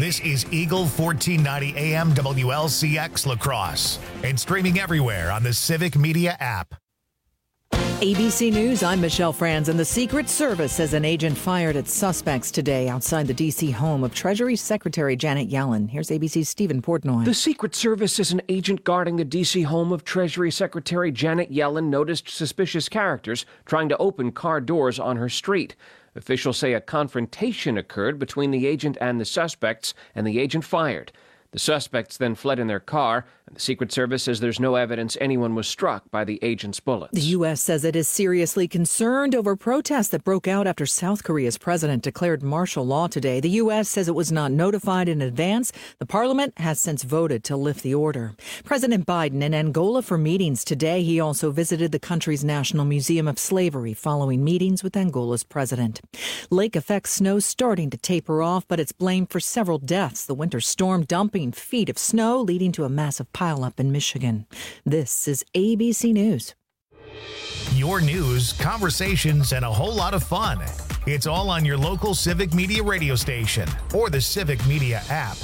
This is Eagle 1490 AM WLCX La Crosse and streaming everywhere on the Civic Media app. ABC News, I'm Michelle Franz, and the Secret Service says an agent fired at suspects today outside the D.C. home of Treasury Secretary Janet Yellen. Here's ABC's Stephen Portnoy. The Secret Service says an agent guarding the D.C. home of Treasury Secretary Janet Yellen noticed suspicious characters trying to open car doors on her street. Officials say a confrontation occurred between the agent and the suspects, and the agent fired. The suspects then fled in their car, and the Secret Service says there's no evidence anyone was struck by the agent's bullets. The U.S. says it is seriously concerned over protests that broke out after South Korea's president declared martial law today. The U.S. says it was not notified in advance. The parliament has since voted to lift the order. President Biden in Angola for meetings today. He also visited the country's National Museum of Slavery following meetings with Angola's president. Lake effect snow starting to taper off, but it's blamed for several deaths. The winter storm dumping feet of snow, leading to a massive pileup in Michigan. This is ABC News. Your news, conversations, and a whole lot of fun. It's all on your local Civic Media radio station or the Civic Media app.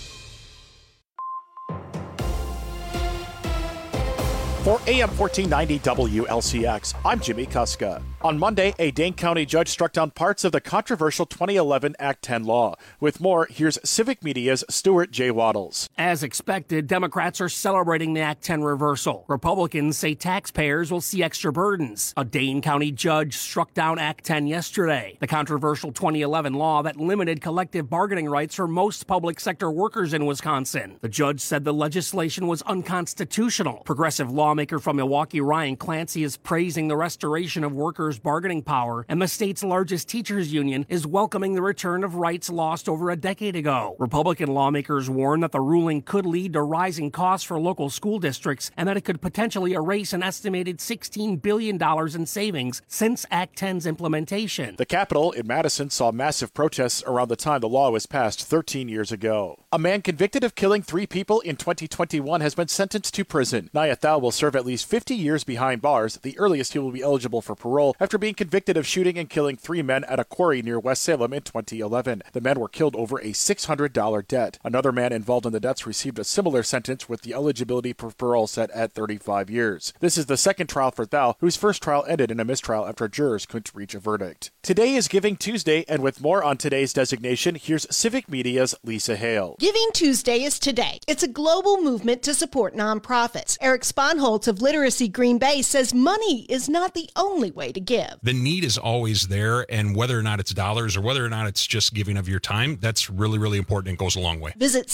For AM 1490 WLCX, I'm Jimmy Kuska. On Monday, a Dane County judge struck down parts of the controversial 2011 Act 10 law. With more, here's Civic Media's Stuart J. Waddles. As expected, Democrats are celebrating the Act 10 reversal. Republicans say taxpayers will see extra burdens. A Dane County judge struck down Act 10 yesterday, the controversial 2011 law that limited collective bargaining rights for most public sector workers in Wisconsin. The judge said the legislation was unconstitutional. Progressive lawmaker from Milwaukee, Ryan Clancy, is praising the restoration of workers' bargaining power, and the state's largest teachers union is welcoming the return of rights lost over a decade ago. Republican lawmakers warn that the ruling could lead to rising costs for local school districts and that it could potentially erase an estimated $16 billion in savings since Act 10's implementation. The Capitol in Madison saw massive protests around the time the law was passed 13 years ago. A man convicted of killing 3 people in 2021 has been sentenced to prison. Nayat Thal will serve at least 50 years behind bars, the earliest he will be eligible for parole, after being convicted of shooting and killing 3 men at a quarry near West Salem in 2011. The men were killed over a $600 debt. Another man involved in the deaths received a similar sentence with the eligibility for parole set at 35 years. This is the second trial for Thal, whose first trial ended in a mistrial after jurors couldn't reach a verdict. Today is Giving Tuesday, and with more on today's designation, here's Civic Media's Lisa Hale. Giving Tuesday is today. It's a global movement to support nonprofits. Eric Sponholtz of Literacy Green Bay says money is not the only way to give. The need is always there, and whether or not it's dollars or whether or not it's just giving of your time, that's really, really important and goes a long way. Visit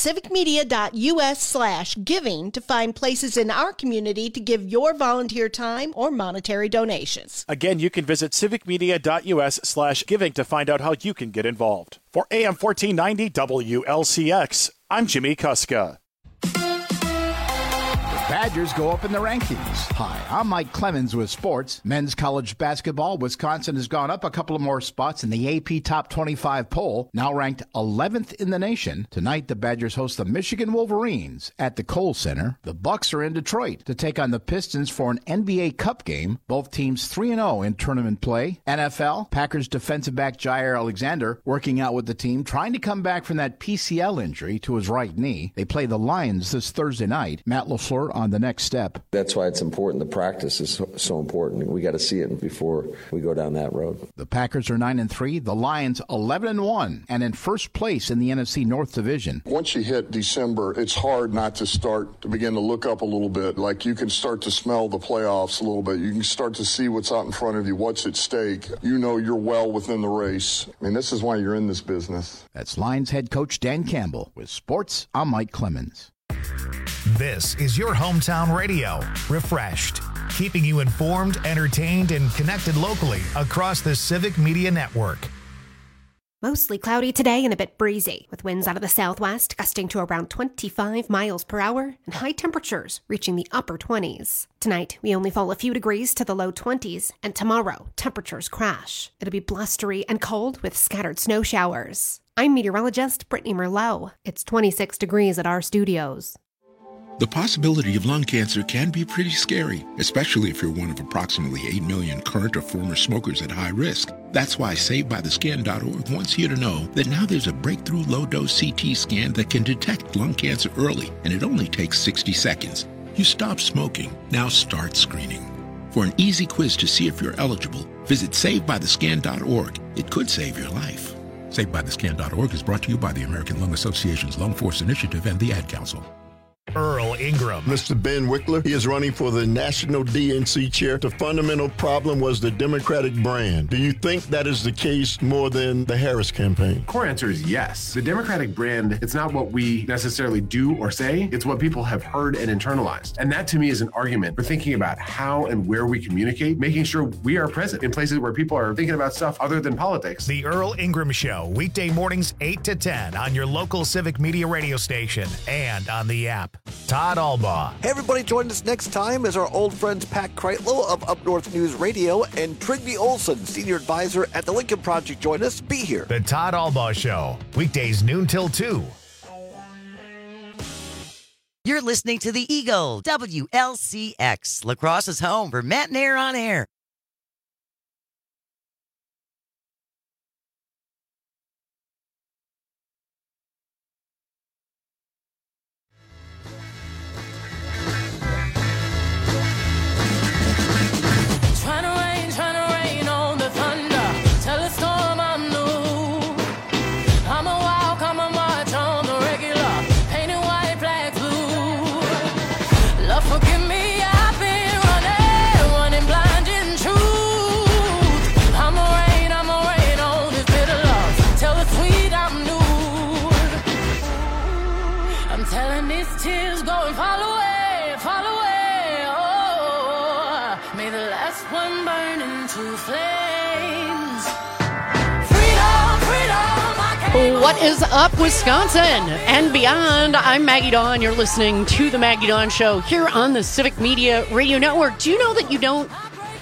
civicmedia.us/giving to find places in our community to give your volunteer time or monetary donations. Again, you can visit civicmedia.us/giving to find out how you can get involved. For AM 1490 WLCX, I'm Jimmy Kuska. Badgers go up in the rankings. Hi, I'm Mike Clemens with sports. Men's college basketball, Wisconsin has gone up a couple of more spots in the AP Top 25 poll, now ranked 11th in the nation. Tonight, the Badgers host the Michigan Wolverines at the Kohl Center. The Bucks are in Detroit to take on the Pistons for an NBA Cup game. Both teams 3-0 in tournament play. NFL, Packers defensive back Jair Alexander working out with the team, trying to come back from that PCL injury to his right knee. They play the Lions this Thursday night. Matt LaFleur on the next step. That's why it's important. The practice is so important. We got to see it before we go down that road. The Packers are 9-3, the Lions 11-1, and in first place in the NFC North Division. Once you hit December, it's hard not to begin to look up a little bit. Like you can start to smell the playoffs a little bit. You can start to see what's out in front of you, what's at stake. You know you're well within the race. I mean, this is why you're in this business. That's Lions head coach Dan Campbell. With sports, I'm Mike Clemens. This is your hometown radio, refreshed, keeping you informed, entertained, and connected locally across the Civic Media Network. Mostly cloudy today and a bit breezy, with winds out of the southwest gusting to around 25 miles per hour and high temperatures reaching the upper 20s. Tonight, we only fall a few degrees to the low 20s, and tomorrow, temperatures crash. It'll be blustery and cold with scattered snow showers. I'm meteorologist Brittany Merlot. It's 26 degrees at our studios. The possibility of lung cancer can be pretty scary, especially if you're one of approximately 8 million current or former smokers at high risk. That's why SaveByTheScan.org wants you to know that now there's a breakthrough low-dose CT scan that can detect lung cancer early, and it only takes 60 seconds. You stop smoking, now start screening. For an easy quiz to see if you're eligible, visit SaveByTheScan.org. It could save your life. SaveByTheScan.org is brought to you by the American Lung Association's Lung Force Initiative and the Ad Council. Earl Ingram. Mr. Ben Wickler, he is running for the National DNC chair. The fundamental problem was the Democratic brand. Do you think that is the case more than the Harris campaign? Core answer is yes. The Democratic brand, it's not what we necessarily do or say, it's what people have heard and internalized. And that to me is an argument for thinking about how and where we communicate, making sure we are present in places where people are thinking about stuff other than politics. The Earl Ingram Show, weekday mornings 8 to 10 on your local Civic Media radio station and on the app. Todd Albaugh. Hey, everybody, join us next time as our old friends Pat Kreitlow of Up North News Radio and Trygve Olsen, Senior Advisor at the Lincoln Project, join us. Be here. The Todd Albaugh Show, weekdays noon till 2. You're listening to the Eagle, WLCX, La Crosse's home for Matt and Air on Air. What is up, Wisconsin and beyond? I'm Maggie Dawn. You're listening to The Maggie Dawn Show here on the Civic Media Radio Network. Do you know that you don't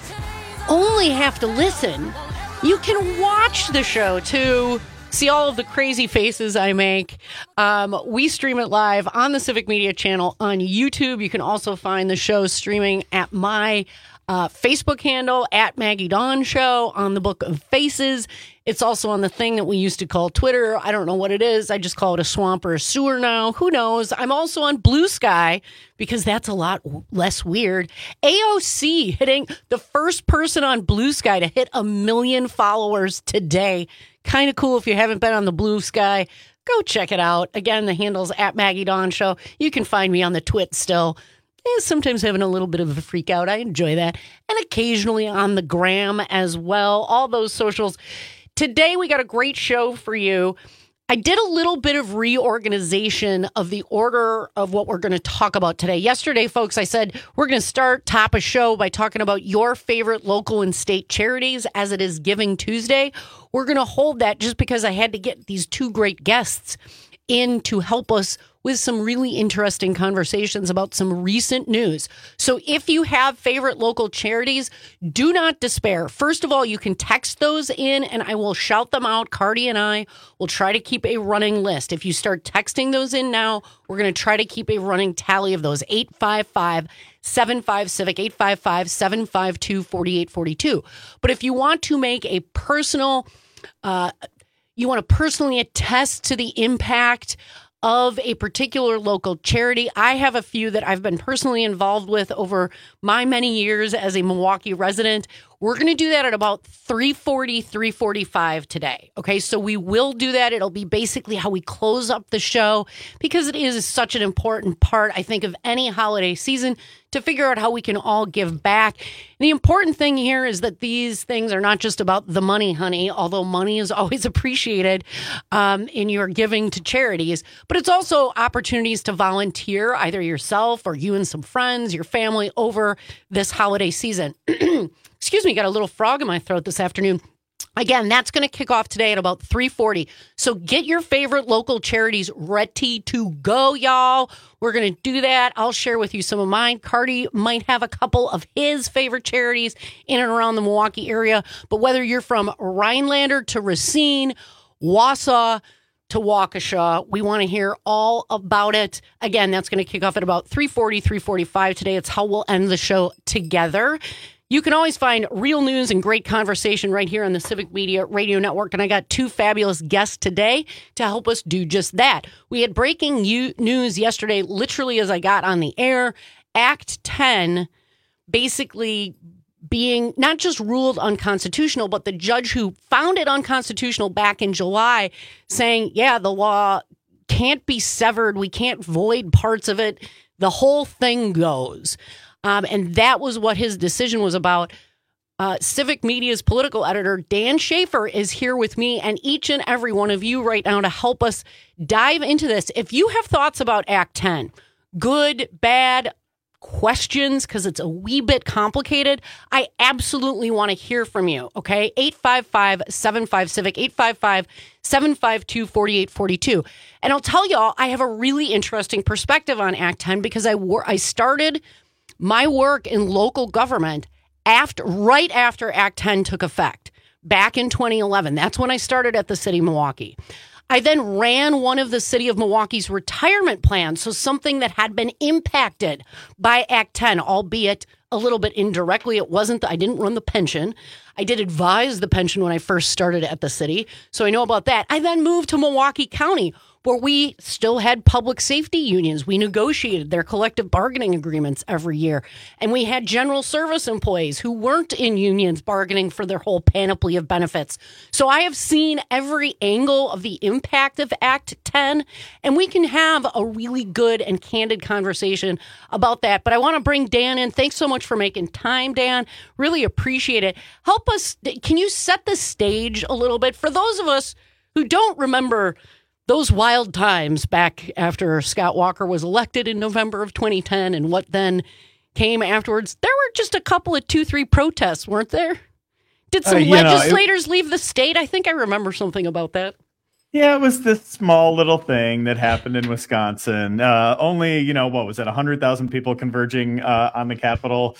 only have to listen? You can watch the show to see all of the crazy faces I make. We stream it live on the Civic Media channel on YouTube. You can also find the show streaming at my Facebook handle, at Maggie Dawn Show, on the Book of Faces. It's also on the thing that we used to call Twitter. I don't know what it is. I just call it a swamp or a sewer now. Who knows? I'm also on Blue Sky because that's a lot less weird. AOC hitting the first person on Blue Sky to hit 1 million followers today. Kind of cool. If you haven't been on the Blue Sky, go check it out. Again, the handle's at Maggie Dawn Show. You can find me on the Twit still. Sometimes having a little bit of a freak out. I enjoy that. And occasionally on the gram as well. All those socials. Today, we got a great show for you. I did a little bit of reorganization of the order of what we're going to talk about today. Yesterday, folks, I said we're going to top a show by talking about your favorite local and state charities as it is Giving Tuesday. We're going to hold that just because I had to get these two great guests in to help us with some really interesting conversations about some recent news. So if you have favorite local charities, do not despair. First of all, you can text those in and I will shout them out. Cardi and I will try to keep a running list. If you start texting those in now, we're going to try to keep a running tally of those. 855-75-CIVIC, 855-752-4842. But if you want to make a personal, you want to personally attest to the impact of a particular local charity. I have a few that I've been personally involved with over my many years as a Milwaukee resident. We're going to do that at about 3:40, 3:45 today. Okay, so we will do that. It'll be basically how we close up the show because it is such an important part, I think, of any holiday season to figure out how we can all give back. And the important thing here is that these things are not just about the money, honey, although money is always appreciated in your giving to charities, but it's also opportunities to volunteer, either yourself or you and some friends, your family, over this holiday season. Excuse me, got a little frog in my throat this afternoon. Again, that's going to kick off today at about 3:40. So get your favorite local charities ready to go, y'all. We're going to do that. I'll share with you some of mine. Cardi might have a couple of his favorite charities in and around the Milwaukee area. But whether you're from Rhinelander to Racine, Wausau, to Waukesha. We want to hear all about it. Again, that's going to kick off at about 3:40, 3:45 today. It's how we'll end the show together. You can always find real news and great conversation right here on the Civic Media Radio Network. And I got two fabulous guests today to help us do just that. We had breaking news yesterday, literally as I got on the air. Act 10 basically being not just ruled unconstitutional, but the judge who found it unconstitutional back in July saying, yeah, the law can't be severed. We can't void parts of it. The whole thing goes. And that was what his decision was about. Civic Media's political editor, Dan Schaefer, is here with me and each and every one of you right now to help us dive into this. If you have thoughts about Act 10, good, bad, questions, because it's a wee bit complicated, I absolutely want to hear from you, okay? 855-75-CIVIC, 855-752-4842. And I'll tell y'all, I have a really interesting perspective on Act 10 because I started my work in local government right after Act 10 took effect, back in 2011. That's when I started at the city of Milwaukee. I then ran one of the city of Milwaukee's retirement plans, so something that had been impacted by Act 10, albeit a little bit indirectly. I didn't run the pension. I did advise the pension when I first started at the city, so I know about that. I then moved to Milwaukee County, where we still had public safety unions. We negotiated their collective bargaining agreements every year. And we had general service employees who weren't in unions bargaining for their whole panoply of benefits. So I have seen every angle of the impact of Act 10, and we can have a really good and candid conversation about that. But I want to bring Dan in. Thanks so much for making time, Dan. Really appreciate it. Help us. Can you set the stage a little bit for those of us who don't remember those wild times back after Scott Walker was elected in November of 2010 and what then came afterwards? There were just a couple of 2-3 protests, weren't there? Did some legislators leave the state? I think I remember something about that. Yeah, it was this small little thing that happened in Wisconsin. Only, what was it, 100,000 people converging on the Capitol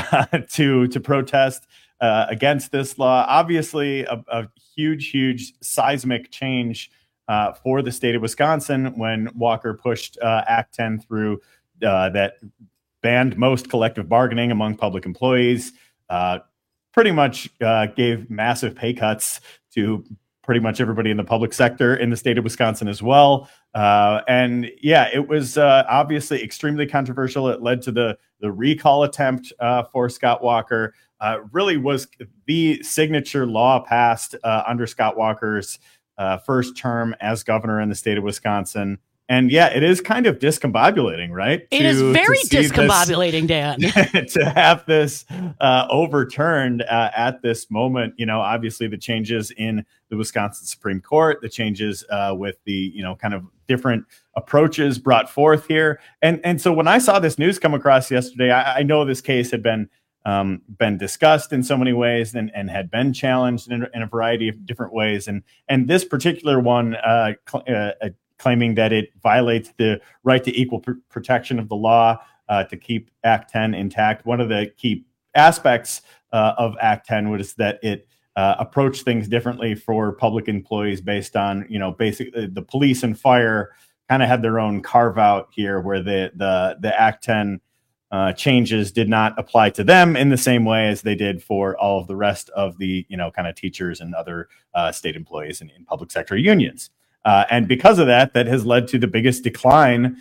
to protest against this law. Obviously, a huge seismic change for the state of Wisconsin when Walker pushed Act 10 through that banned most collective bargaining among public employees, pretty much gave massive pay cuts to pretty much everybody in the public sector in the state of Wisconsin as well. And yeah, it was obviously extremely controversial. It led to the recall attempt for Scott Walker. Really was the signature law passed under Scott Walker's first term as governor in the state of Wisconsin. And yeah, it is kind of discombobulating, right? It is very discombobulating, Dan. To have this overturned at this moment, obviously the changes in the Wisconsin Supreme Court, the changes with the, kind of different approaches brought forth here. And so when I saw this news come across yesterday, I know this case had been discussed in so many ways and had been challenged in a variety of different ways. And this particular one claiming that it violates the right to equal protection of the law to keep Act 10 intact. One of the key aspects of Act 10 was that it approached things differently for public employees based on, basically the police and fire kind of had their own carve out here where the Act 10 changes did not apply to them in the same way as they did for all of the rest of the, kind of teachers and other state employees in public sector unions. And because of that has led to the biggest decline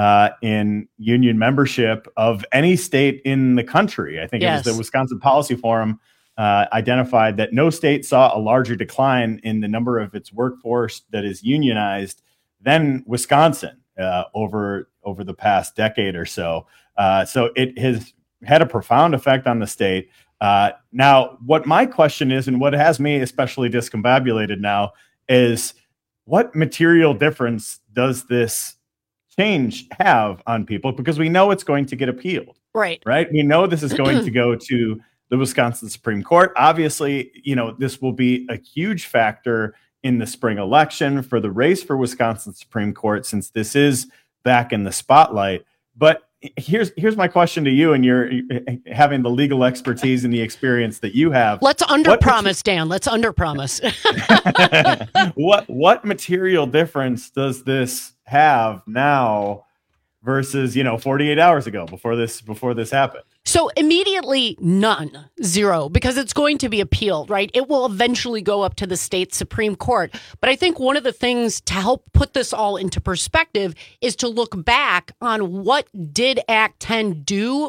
in union membership of any state in the country. I think It was the Wisconsin Policy Forum identified that no state saw a larger decline in the number of its workforce that is unionized than Wisconsin over the past decade or so. So it has had a profound effect on the state. Now, what my question is, and what has me especially discombobulated now, is what material difference does this change have on people? Because we know it's going to get appealed. Right. We know this is going to go to the Wisconsin Supreme Court. Obviously, this will be a huge factor in the spring election for the race for Wisconsin Supreme Court, since this is back in the spotlight. But here's my question to you, and you're having the legal expertise and the experience that you have. Let's underpromise, Dan. Let's underpromise. What material difference does this have now versus 48 hours ago before this happened? So immediately none, zero, because it's going to be appealed, right? It will eventually go up to the state Supreme Court. But I think one of the things to help put this all into perspective is to look back on what did Act 10 do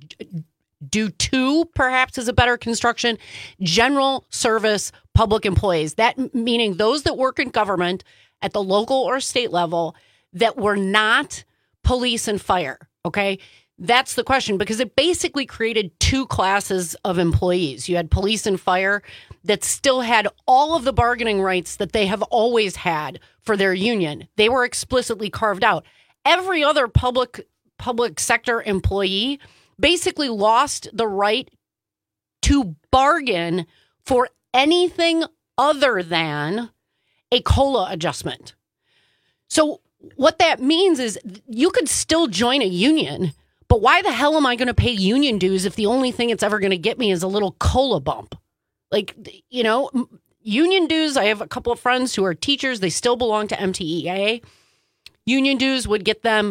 to, perhaps is a better construction, general service public employees. That meaning those that work in government at the local or state level that were not police and fire, okay? That's the question, because it basically created two classes of employees. You had police and fire that still had all of the bargaining rights that they have always had for their union. They were explicitly carved out. Every other public sector employee basically lost the right to bargain for anything other than a COLA adjustment. So what that means is you could still join a union, but why the hell am I going to pay union dues if the only thing it's ever going to get me is a little COLA bump? Like, union dues, I have a couple of friends who are teachers. They still belong to MTEA. Union dues would get them,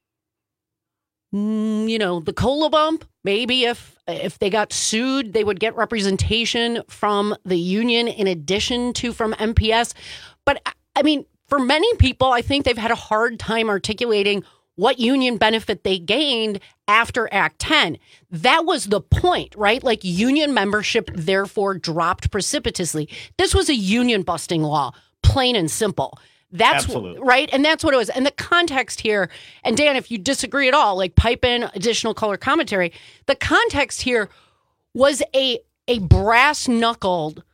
the COLA bump. Maybe if they got sued, they would get representation from the union in addition to from MPS. But, I mean, for many people, I think they've had a hard time articulating what union benefit they gained after Act 10. That was the point, right? Like, union membership therefore dropped precipitously. This was a union busting law, plain and simple. That's absolutely right. And that's what it was. And the context here, and Dan, if you disagree at all, like pipe in additional color commentary. The context here was a brass knuckled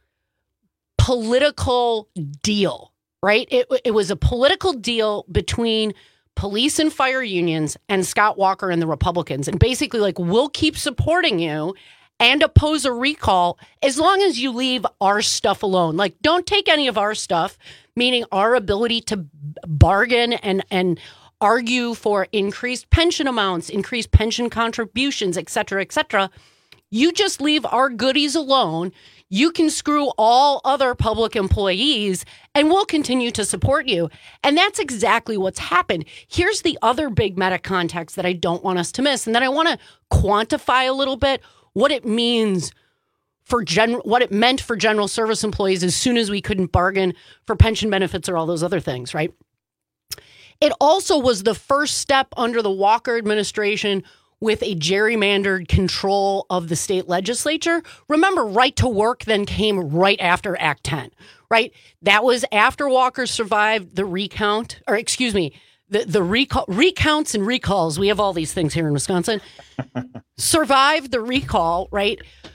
political deal, right? It was a political deal between police and fire unions and Scott Walker and the Republicans. And basically, like, we'll keep supporting you and oppose a recall as long as you leave our stuff alone. Like, don't take any of our stuff, meaning our ability to bargain and argue for increased pension amounts, increased pension contributions, et cetera, et cetera. You just leave our goodies alone. You can screw all other public employees and we'll continue to support you. And that's exactly what's happened. Here's the other big meta context that I don't want us to miss. And then I want to quantify a little bit what it means for what it meant for general service employees as soon as we couldn't bargain for pension benefits or all those other things, right? It also was the first step under the Walker administration with a gerrymandered control of the state legislature. Remember, right to work then came right after Act 10, right? That was after Walker survived the recount, or excuse me, the recounts and recalls. We have all these things here in Wisconsin. Survived the recall, right?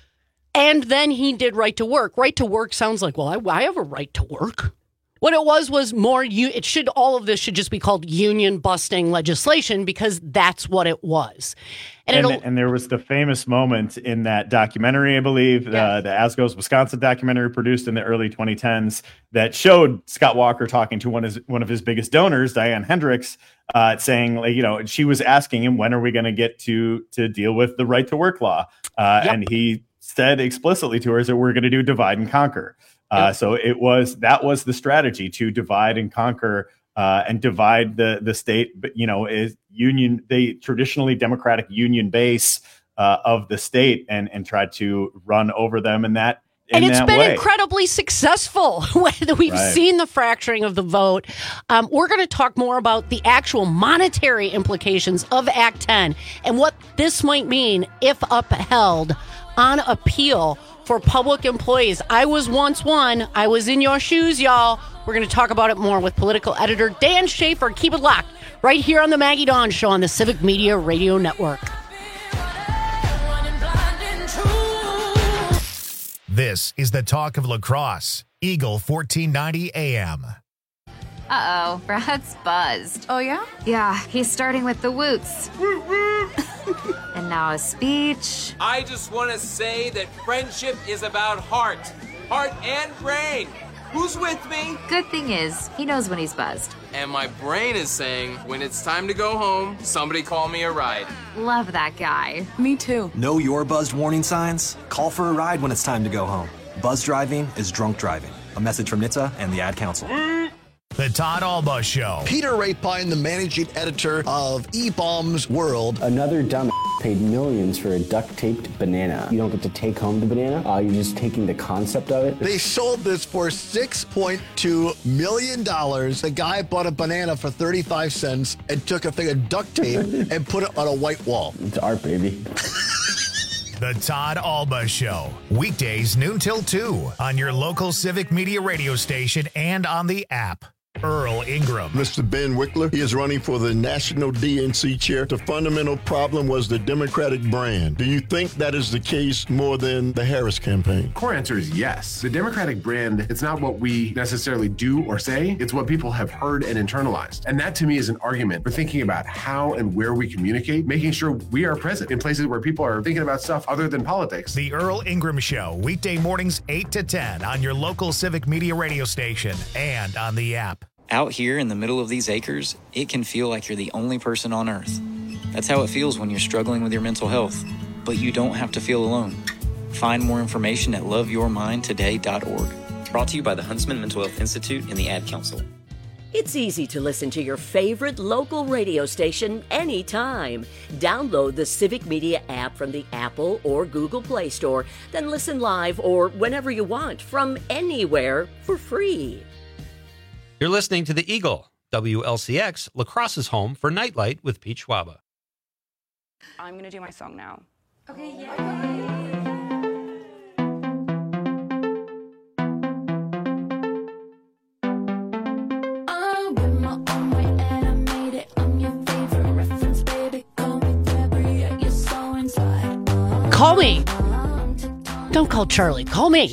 And then he did right to work. Right to work sounds like, well, I have a right to work. What it was more, all of this should just be called union busting legislation, because that's what it was. And there was the famous moment in that documentary, I believe, the As Goes Wisconsin documentary produced in the early 2010s that showed Scott Walker talking to one of his biggest donors, Diane Hendricks, saying, like, she was asking him, when are we going to get to deal with the right to work law? And he said explicitly to her that we're going to do divide and conquer. So that was the strategy, to divide and conquer and divide the state. But, is the traditionally Democratic union base of the state and try to run over them in that. And it's been incredibly successful. We've seen the fracturing of the vote. We're going to talk more about the actual monetary implications of Act 10 and what this might mean if upheld on appeal for public employees. I was once one. I was in your shoes, y'all. We're going to talk about it more with political editor Dan Schaefer. Keep it locked right here on the Maggie Dawn Show on the Civic Media Radio Network. This is the talk of lacrosse. Eagle 1490 AM. Uh-oh, Brad's buzzed. Oh, yeah? Yeah, he's starting with the woots. And now a speech. I just want to say that friendship is about heart and brain. Who's with me? Good thing is, he knows when he's buzzed. and my brain is saying, when it's time to go home, somebody call me a ride. Love that guy. Me too. Know your buzzed warning signs? Call for a ride when it's time to go home. Buzz driving is drunk driving. A message from NHTSA and the Ad Council. The Todd Alba Show. Peter Rapine, the managing editor of eBaum's World. Another dumb paid millions for a duct-taped banana. You don't get to take home the banana. You're just taking the concept of it. They sold this for $6.2 million. The guy bought a banana for 35 cents and took a thing of duct tape and put it on a white wall. It's art, baby. The Todd Alba Show. Weekdays noon till 2 on your local Civic Media radio station and on the app. Earl Ingram. Mr. Ben Wickler, he is running for the national DNC chair. The fundamental problem was the Democratic brand. Do you think that is the case more than the Harris campaign? Core answer is yes. The Democratic brand, it's not what we necessarily do or say, it's what people have heard and internalized. And that to me is an argument for thinking about how and where we communicate, making sure we are present in places where people are thinking about stuff other than politics. The Earl Ingram Show, weekday mornings 8 to 10 on your local Civic Media radio station and on the app. Out here in the middle of these acres, it can feel like you're the only person on earth. That's how it feels when you're struggling with your mental health. But you don't have to feel alone. Find more information at loveyourmindtoday.org. Brought to you by the Huntsman Mental Health Institute and the Ad Council. It's easy to listen to your favorite local radio station anytime. Download the Civic Media app from the Apple or Google Play Store, then listen live or whenever you want from anywhere for free. You're listening to The Eagle, WLCX, La Crosse's home for Nightlight with Pete Schwaba. I'm going to do my song now. Okay, yeah. Call me. Don't call Charlie. Call me.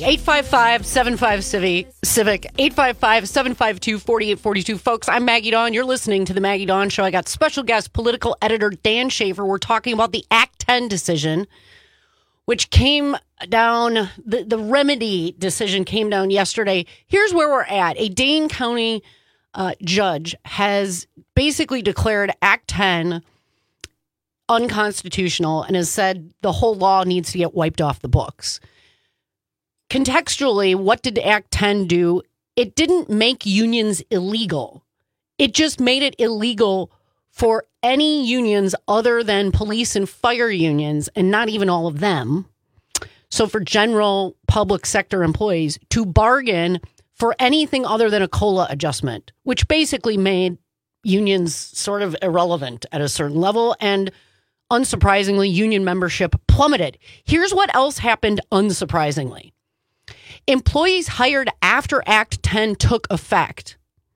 855-75-CIVIC. 855-752-4842. Folks, I'm Maggie Dawn. You're listening to The Maggie Dawn Show. I got special guest political editor Dan Schaefer. We're talking about the Act 10 decision, which came down, the remedy decision came down yesterday. Here's where we're at. A Dane County judge has basically declared Act 10 unconstitutional and has said the whole law needs to get wiped off the books. Contextually, what did Act 10 do? It didn't make unions illegal. It just made it illegal for any unions other than police and fire unions, and not even all of them. So for general public sector employees to bargain for anything other than a COLA adjustment, which basically made unions sort of irrelevant at a certain level. And unsurprisingly, union membership plummeted. Here's what else happened unsurprisingly. Employees hired after Act 10 took effect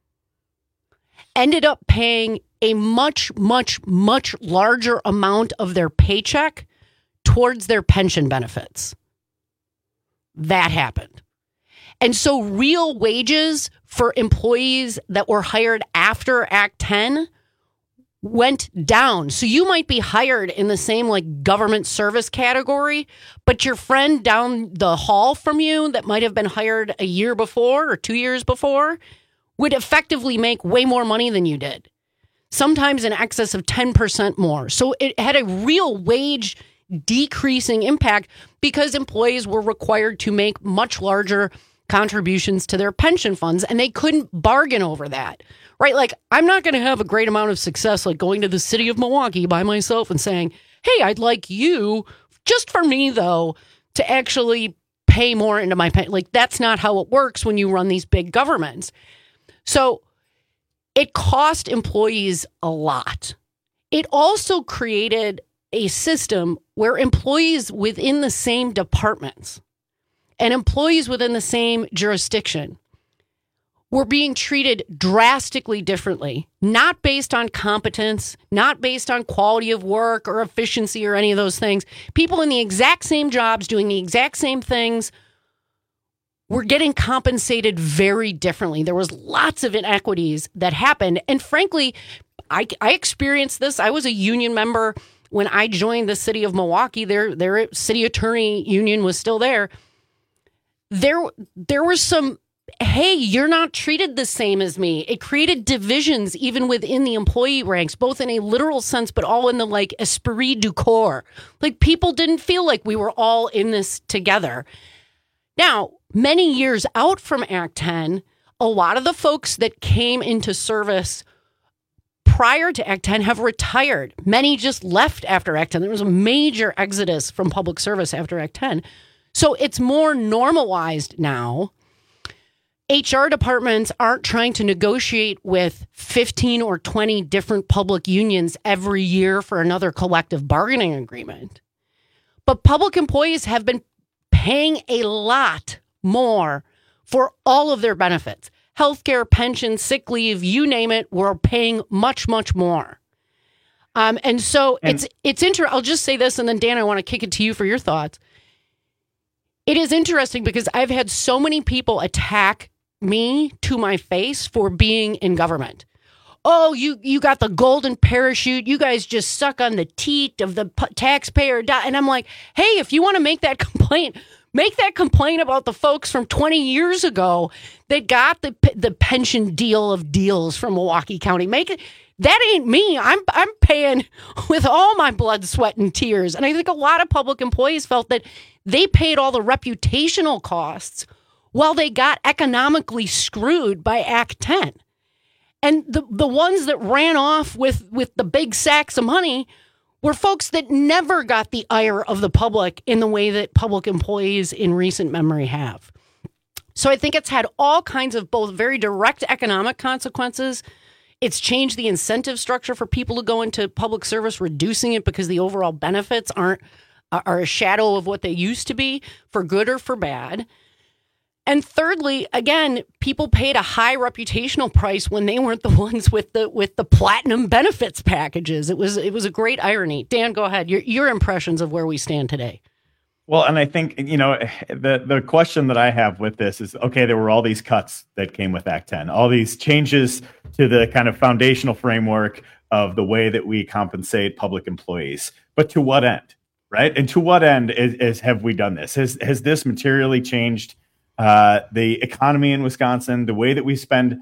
ended up paying a much, much, much larger amount of their paycheck towards their pension benefits. That happened. And so real wages for employees that were hired after Act 10 went down. So you might be hired in the same like government service category, but your friend down the hall from you that might have been hired a year before or 2 years before would effectively make way more money than you did. Sometimes in excess of 10% more. So it had a real wage decreasing impact because employees were required to make much larger contributions to their pension funds, and they couldn't bargain over that, right? Like, I'm not going to have a great amount of success like going to the city of Milwaukee by myself and saying, hey, I'd like you, just for me, though, to actually pay more into my pension. Like, that's not how it works when you run these big governments. So it cost employees a lot. It also created a system where employees within the same departments and employees within the same jurisdiction were being treated drastically differently, not based on competence, not based on quality of work or efficiency or any of those things. People in the exact same jobs doing the exact same things were getting compensated very differently. There was lots of inequities that happened. And frankly, I experienced this. I was a union member when I joined the city of Milwaukee. Their city attorney union was still there. There were some hey, you're not treated the same as me. It created divisions even within the employee ranks, both in a literal sense, but all in the like esprit du corps. Like people didn't feel like we were all in this together. Now, many years out from Act 10, a lot of the folks that came into service prior to Act 10 have retired. Many just left after Act 10. There was a major exodus from public service after Act 10. So it's more normalized now. HR departments aren't trying to negotiate with 15 or 20 different public unions every year for another collective bargaining agreement. But public employees have been paying a lot more for all of their benefits. Healthcare, pension, sick leave, you name it, we're paying much, much more. And so it's I'll just say this, and then Dan, I want to kick it to you for your thoughts. It is interesting because I've had so many people attack me to my face for being in government. Oh, you got the golden parachute. You guys just suck on the teat of the taxpayer. And I'm like, hey, if you want to make that complaint about the folks from 20 years ago that got the pension deal of deals from Milwaukee County. Make it. That ain't me. I'm paying with all my blood, sweat, and tears. And I think a lot of public employees felt that they paid all the reputational costs while they got economically screwed by Act 10. And the ones that ran off with the big sacks of money were folks that never got the ire of the public in the way that public employees in recent memory have. So I think it's had all kinds of both very direct economic consequences. It's changed the incentive structure for people to go into public service, reducing it because the overall benefits are a shadow of what they used to be, for good or for bad. And thirdly, again, people paid a high reputational price when they weren't the ones with the platinum benefits packages. It was a great irony. Dan, go ahead. Your impressions of where we stand today. Well, and I think, the question that I have with this is, okay, there were all these cuts that came with Act 10, all these changes to the kind of foundational framework of the way that we compensate public employees. But to what end, right? And to what end have we done this? Has this materially changed the economy in Wisconsin, the way that we spend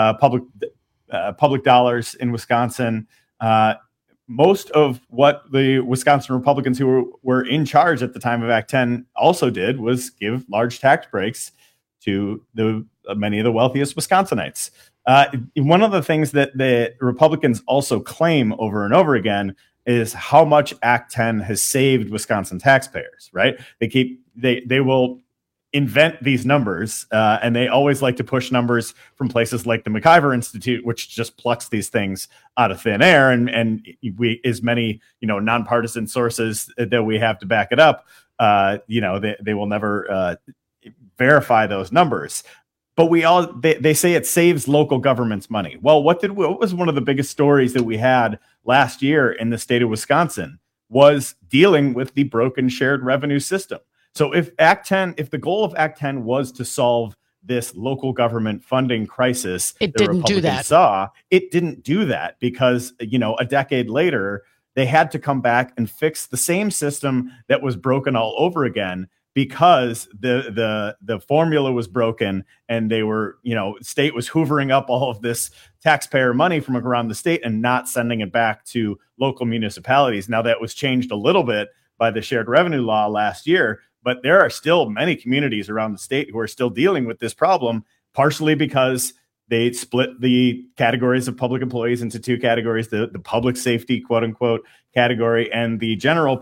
public dollars in Wisconsin? Most of what the Wisconsin Republicans who were in charge at the time of Act 10 also did was give large tax breaks to many of the wealthiest Wisconsinites. One of the things that the Republicans also claim over and over again is how much Act 10 has saved Wisconsin taxpayers, right? They will invent these numbers, and they always like to push numbers from places like the McIver Institute, which just plucks these things out of thin air. And we, as many nonpartisan sources that we have to back it up, they will never verify those numbers. But they say it saves local governments money. Well, what was one of the biggest stories that we had last year in the state of Wisconsin was dealing with the broken shared revenue system. So if the goal of Act 10 was to solve this local government funding crisis, it didn't do that. It didn't do that because, a decade later, they had to come back and fix the same system that was broken all over again because the formula was broken and they were, state was hoovering up all of this taxpayer money from around the state and not sending it back to local municipalities. Now that was changed a little bit by the shared revenue law last year, but there are still many communities around the state who are still dealing with this problem, partially because they split the categories of public employees into two categories, the public safety, quote unquote, category and the general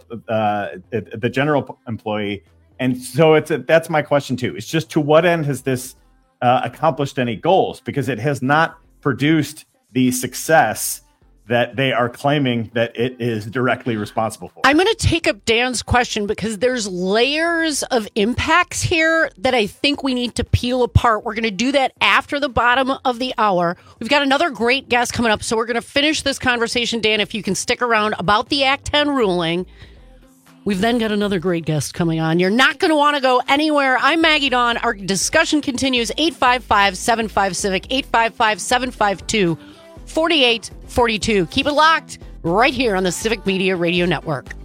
employee. And so that's my question too. It's just, to what end has this accomplished any goals? Because it has not produced the success that they are claiming that it is directly responsible for. I'm going to take up Dan's question because there's layers of impacts here that I think we need to peel apart. We're going to do that after the bottom of the hour. We've got another great guest coming up, so we're going to finish this conversation, Dan, if you can stick around, about the Act 10 ruling. We've then got another great guest coming on. You're not going to want to go anywhere. I'm Maggie Dawn. Our discussion continues. 855-75-CIVIC, 855-752-4842. Keep it locked right here on the Civic Media Radio Network.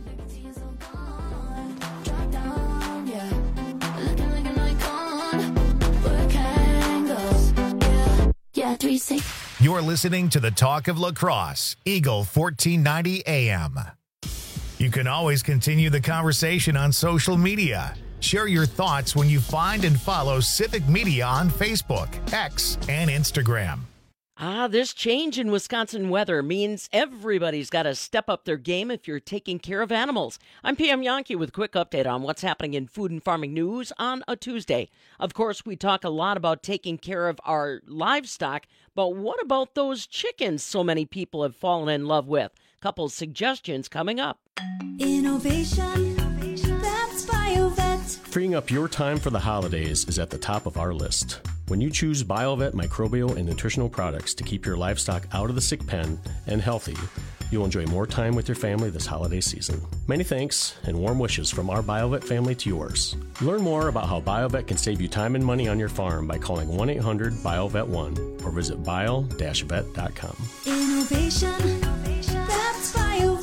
you say? You're listening to the Talk of Lacrosse, Eagle 1490 AM. You can always continue the conversation on social media. Share your thoughts when you find and follow Civic Media on Facebook, X, and Instagram. This change in Wisconsin weather means everybody's got to step up their game if you're taking care of animals. I'm Pam Yankee with a quick update on what's happening in food and farming news on a Tuesday. Of course, we talk a lot about taking care of our livestock, but what about those chickens so many people have fallen in love with? Couple suggestions coming up. Innovation, that's BioVet. Freeing up your time for the holidays is at the top of our list. When you choose BioVet microbial and nutritional products to keep your livestock out of the sick pen and healthy, you'll enjoy more time with your family this holiday season. Many thanks and warm wishes from our BioVet family to yours. Learn more about how BioVet can save you time and money on your farm by calling 1-800-BioVet1 or visit bio-vet.com. Innovation, that's BioVet.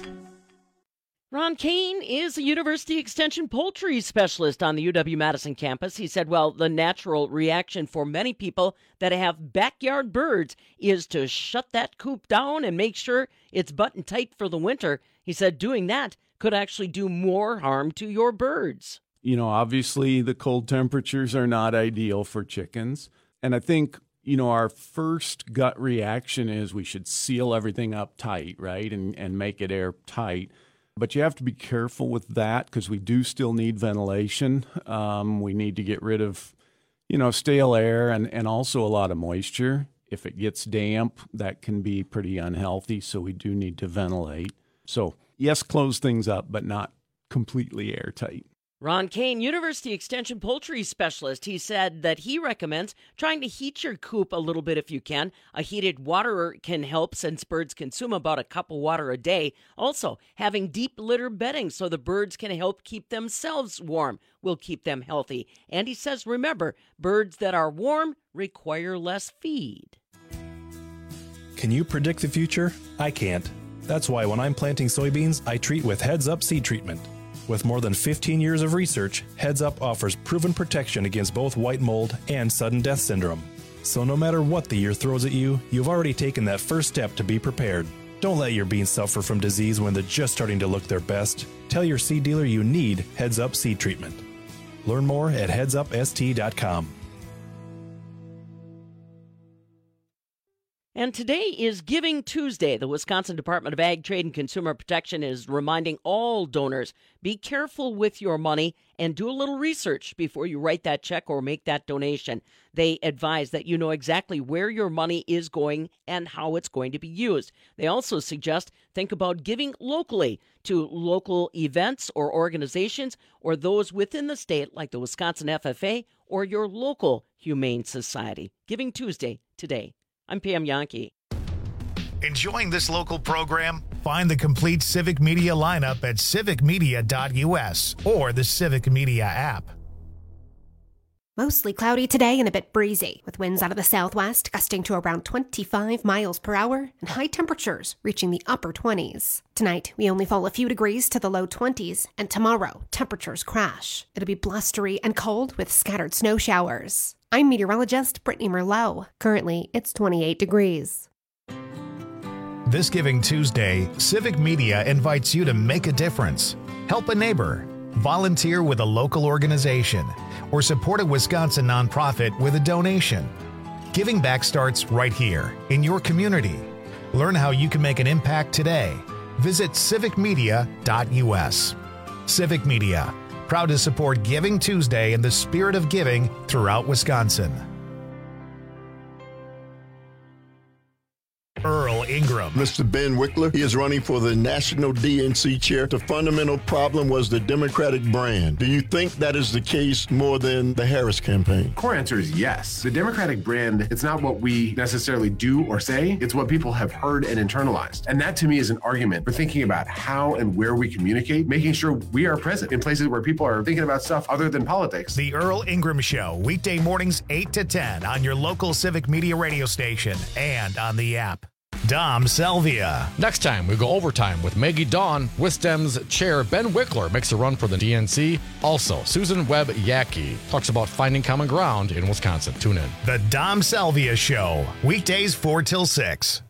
Ron Kane is a University Extension poultry specialist on the UW-Madison campus. He said, well, the natural reaction for many people that have backyard birds is to shut that coop down and make sure it's buttoned tight for the winter. He said doing that could actually do more harm to your birds. You know, obviously the cold temperatures are not ideal for chickens. And I think, you know, our first gut reaction is we should seal everything up tight, right, and make it airtight. But you have to be careful with that because we do still need ventilation. We need to get rid of, you know, stale air and also a lot of moisture. If it gets damp, that can be pretty unhealthy, so we do need to ventilate. So, yes, close things up, but not completely airtight. Ron Kane, University Extension poultry specialist, he said that he recommends trying to heat your coop a little bit if you can. A heated water can help since birds consume about a cup of water a day. Also, having deep litter bedding so the birds can help keep themselves warm will keep them healthy. And he says, remember, birds that are warm require less feed. Can you predict the future? I can't. That's why when I'm planting soybeans, I treat with Heads Up seed treatment. With more than 15 years of research, Heads Up offers proven protection against both white mold and sudden death syndrome. So no matter what the year throws at you, you've already taken that first step to be prepared. Don't let your beans suffer from disease when they're just starting to look their best. Tell your seed dealer you need Heads Up seed treatment. Learn more at headsupst.com. And today is Giving Tuesday. The Wisconsin Department of Ag, Trade, and Consumer Protection is reminding all donors, be careful with your money and do a little research before you write that check or make that donation. They advise that you know exactly where your money is going and how it's going to be used. They also suggest think about giving locally to local events or organizations or those within the state like the Wisconsin FFA or your local Humane Society. Giving Tuesday today. I'm Pam Yankee. Enjoying this local program? Find the complete Civic Media lineup at civicmedia.us or the Civic Media app. Mostly cloudy today and a bit breezy, with winds out of the southwest gusting to around 25 miles per hour and high temperatures reaching the upper 20s. Tonight, we only fall a few degrees to the low 20s, and tomorrow, temperatures crash. It'll be blustery and cold with scattered snow showers. I'm meteorologist Brittany Merlot. Currently, it's 28 degrees. This Giving Tuesday, Civic Media invites you to make a difference, help a neighbor, volunteer with a local organization, or support a Wisconsin nonprofit with a donation. Giving back starts right here in your community. Learn how you can make an impact today. Visit civicmedia.us. Civic Media, proud to support Giving Tuesday and the spirit of giving throughout Wisconsin. Earl Ingram. Mr. Ben Wickler, he is running for the National DNC chair. The fundamental problem was the Democratic brand. Do you think that is the case more than the Harris campaign? Core answer is yes. The Democratic brand, it's not what we necessarily do or say, it's what people have heard and internalized. And that to me is an argument for thinking about how and where we communicate, making sure we are present in places where people are thinking about stuff other than politics. The Earl Ingram Show, weekday mornings 8 to 10 on your local Civic Media radio station and on the app. Dom Salvia. Next time, we go overtime with Maggie Dawn. WisDem's chair Ben Wickler makes a run for the DNC. Also, Susan Webb Yackey talks about finding common ground in Wisconsin. Tune in. The Dom Salvia Show, weekdays 4 till 6.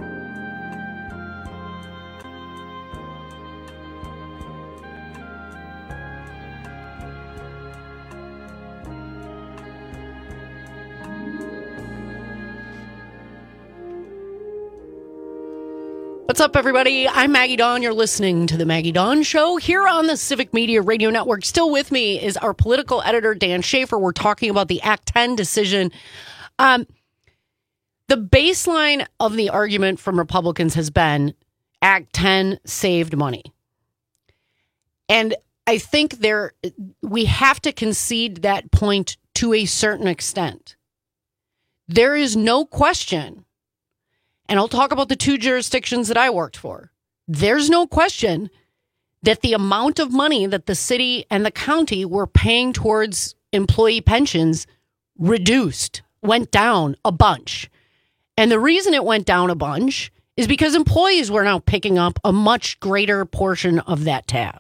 What's up, everybody? I'm Maggie Dawn. You're listening to The Maggie Dawn Show here on the Civic Media Radio Network. Still with me is our political editor, Dan Schaefer. We're talking about the Act 10 decision. The baseline of the argument from Republicans has been Act 10 saved money. And I think we have to concede that point to a certain extent. There is no question. And I'll talk about the two jurisdictions that I worked for. There's no question that the amount of money that the city and the county were paying towards employee pensions went down a bunch. And the reason it went down a bunch is because employees were now picking up a much greater portion of that tab.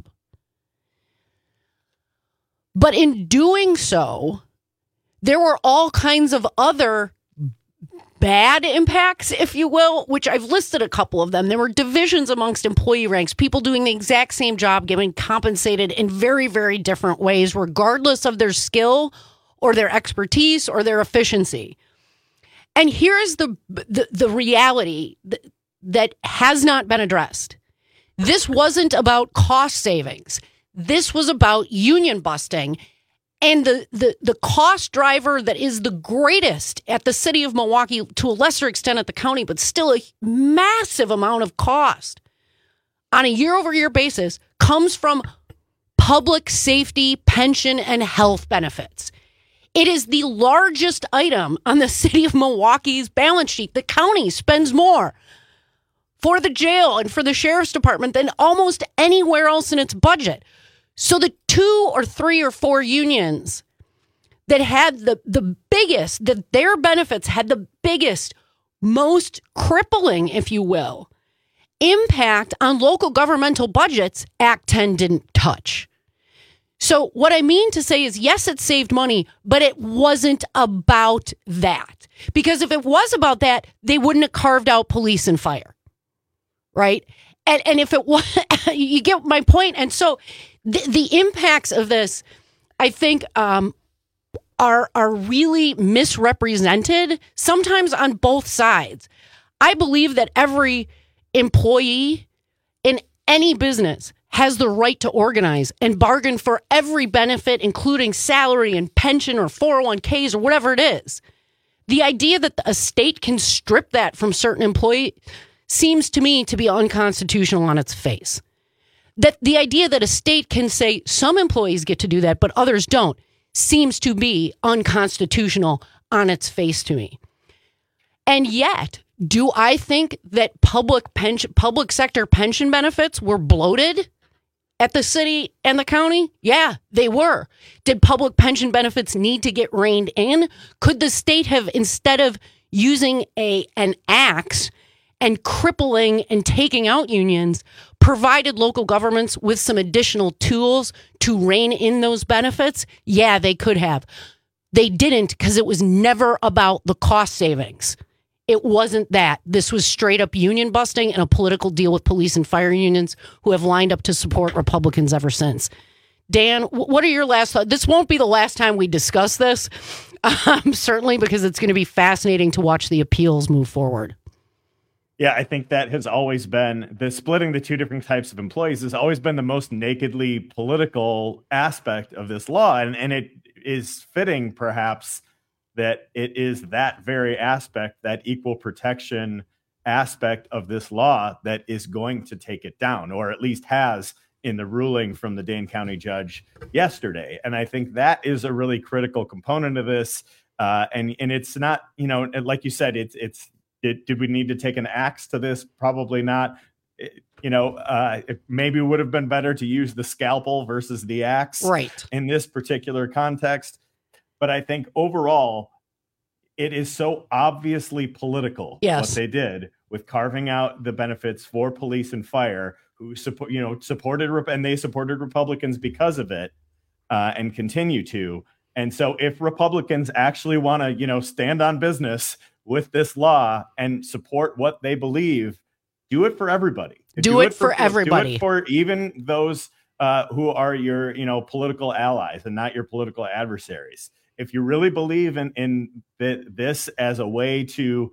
But in doing so, there were all kinds of other bad impacts, if you will, which I've listed a couple of them. There were divisions amongst employee ranks, people doing the exact same job, getting compensated in very, very different ways, regardless of their skill or their expertise or their efficiency. And here's the reality that has not been addressed. This wasn't about cost savings. This was about union busting. And the cost driver that is the greatest at the city of Milwaukee, to a lesser extent at the county, but still a massive amount of cost on a year-over-year basis, comes from public safety, pension, and health benefits. It is the largest item on the city of Milwaukee's balance sheet. The county spends more for the jail and for the sheriff's department than almost anywhere else in its budget. So the 2 or 3 or 4 unions that had the biggest, that their benefits had the biggest, most crippling, if you will, impact on local governmental budgets, Act 10 didn't touch. So what I mean to say is, yes, it saved money, but it wasn't about that. Because if it was about that, they wouldn't have carved out police and fire, right? And if it was, you get my point. And so the impacts of this, I think, are really misrepresented, sometimes on both sides. I believe that every employee in any business has the right to organize and bargain for every benefit, including salary and pension or 401ks or whatever it is. The idea that a state can strip that from certain employees seems to me to be unconstitutional on its face. That the idea that a state can say some employees get to do that, but others don't, seems to be unconstitutional on its face to me. And yet, do I think that public sector pension benefits were bloated at the city and the county? Yeah, they were. Did public pension benefits need to get reined in? Could the state have, instead of using an axe and crippling and taking out unions, provided local governments with some additional tools to rein in those benefits? Yeah, they could have. They didn't, because it was never about the cost savings. It wasn't that. This was straight up union busting and a political deal with police and fire unions who have lined up to support Republicans ever since. Dan, what are your last thoughts? This won't be the last time we discuss this, certainly, because it's going to be fascinating to watch the appeals move forward. Yeah, I think that has always been the splitting the two different types of employees has always been the most nakedly political aspect of this law. And it is fitting, perhaps, that it is that very aspect, that equal protection aspect of this law, that is going to take it down, or at least has in the ruling from the Dane County judge yesterday. And I think that is a really critical component of this. And it's not, like you said, did we need to take an axe to this? Probably not. It maybe would have been better to use the scalpel versus the axe, right, in this particular context. But I think overall, it is so obviously political, yes, what they did, with carving out the benefits for police and fire, who supported Republicans because of it, and continue to. And so if Republicans actually want to, stand on business with this law and support what they believe, do it for everybody. Do it for everybody. Do it for even those who are your, political allies and not your political adversaries. If you really believe in this as a way to,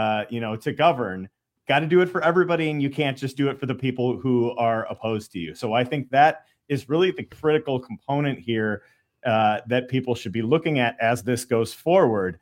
to govern, got to do it for everybody, and you can't just do it for the people who are opposed to you. So I think that is really the critical component here that people should be looking at as this goes forward.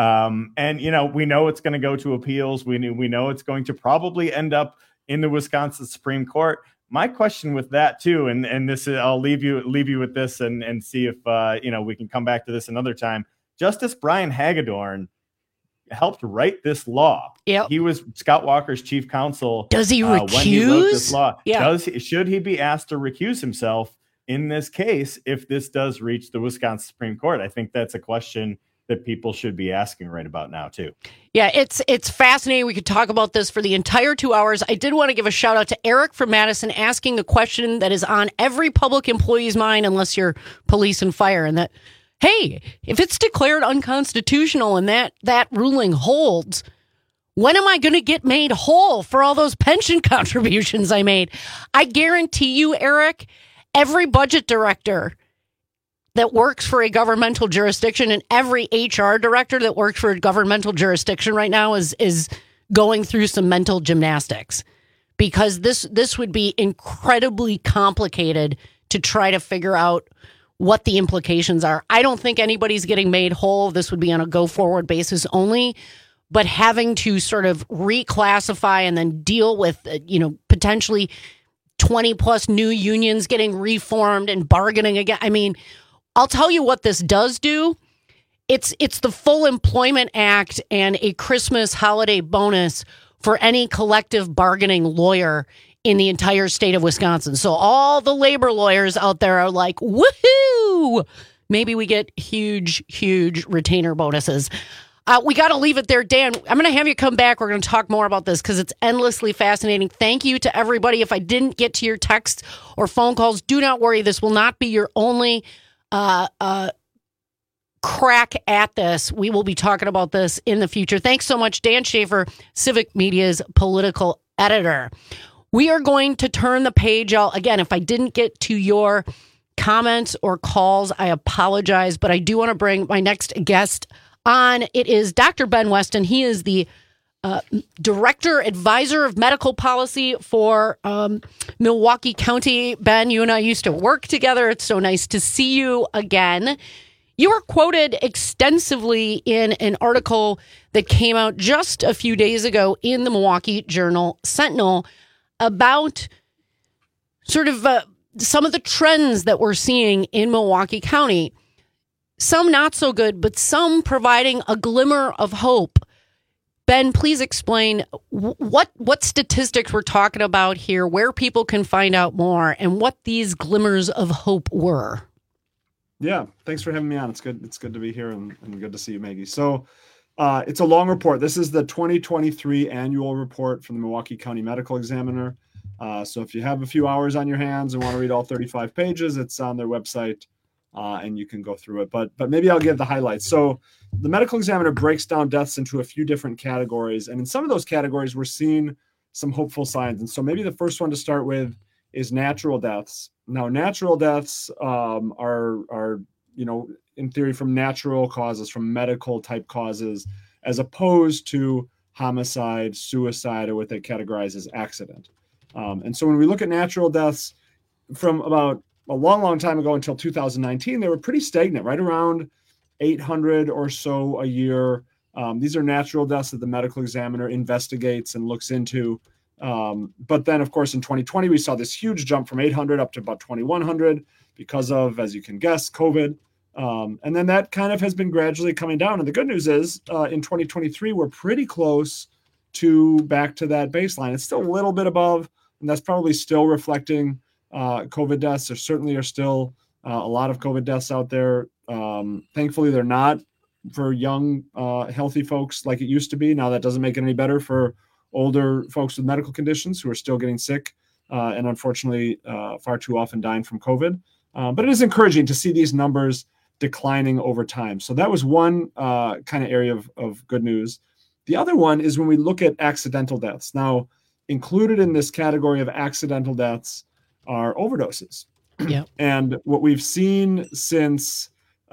And we know it's going to go to appeals. We know it's going to probably end up in the Wisconsin Supreme Court. My question with that too, and this is, I'll leave you with this and see if we can come back to this another time. Justice Brian Hagedorn helped write this law. Yep. He was Scott Walker's chief counsel. Does he recuse? When he wrote this law? Yeah. Should he be asked to recuse himself in this case if this does reach the Wisconsin Supreme Court? I think that's a question that people should be asking right about now too. Yeah, it's fascinating. We could talk about this for the entire 2 hours. I did want to give a shout out to Eric from Madison asking the question that is on every public employee's mind, unless you're police and fire, and that, hey, if it's declared unconstitutional and that ruling holds, when am I going to get made whole for all those pension contributions I made? I guarantee you, Eric, every budget director that works for a governmental jurisdiction and every HR director that works for a governmental jurisdiction right now is going through some mental gymnastics, because this would be incredibly complicated to try to figure out what the implications are. I don't think anybody's getting made whole. This would be on a go forward basis only, but having to sort of reclassify and then deal with, potentially 20 plus new unions getting reformed and bargaining again. I mean, I'll tell you what this does do. It's the Full Employment Act and a Christmas holiday bonus for any collective bargaining lawyer in the entire state of Wisconsin. So all the labor lawyers out there are like, woohoo! Maybe we get huge, huge retainer bonuses. We got to leave it there. Dan, I'm going to have you come back. We're going to talk more about this because it's endlessly fascinating. Thank you to everybody. If I didn't get to your texts or phone calls, do not worry. This will not be your only crack at this. We will be talking about this in the future. Thanks so much, Dan Schaefer, Civic Media's political editor. We are going to turn the page. Again, if I didn't get to your comments or calls, I apologize, but I do want to bring my next guest on. It is Dr. Ben Weston. He is the Director, Advisor of Medical Policy for Milwaukee County. Ben, you and I used to work together. It's so nice to see you again. You were quoted extensively in an article that came out just a few days ago in the Milwaukee Journal-Sentinel about sort of some of the trends that we're seeing in Milwaukee County. Some not so good, but some providing a glimmer of hope. Ben, please explain what statistics we're talking about here, where people can find out more, and what these glimmers of hope were. Yeah, thanks for having me on. It's good to be here and good to see you, Maggie. So it's a long report. This is the 2023 annual report from the Milwaukee County Medical Examiner. So if you have a few hours on your hands and want to read all 35 pages, it's on their website. And you can go through it, but maybe I'll give the highlights. So the Medical Examiner breaks down deaths into a few different categories, and in some of those categories, we're seeing some hopeful signs. And so maybe the first one to start with is natural deaths. Now, natural deaths are in theory from natural causes, from medical type causes, as opposed to homicide, suicide, or what they categorize as accident. And so when we look at natural deaths from about a long time ago until 2019, they were pretty stagnant, right around 800 or so a year. These are natural deaths that the Medical Examiner investigates and looks into. But then, of course, in 2020, we saw this huge jump from 800 up to about 2,100 because of, as you can guess, COVID. And then that kind of has been gradually coming down. And the good news is in 2023, we're pretty close to back to that baseline. It's still a little bit above, and that's probably still reflecting COVID deaths. There certainly are still a lot of COVID deaths out there. Thankfully, they're not for young, healthy folks like it used to be. Now, that doesn't make it any better for older folks with medical conditions who are still getting sick and unfortunately far too often dying from COVID. But it is encouraging to see these numbers declining over time. So that was one kind of area of good news. The other one is when we look at accidental deaths. Now, included in this category of accidental deaths are overdoses. Yeah. And what we've seen since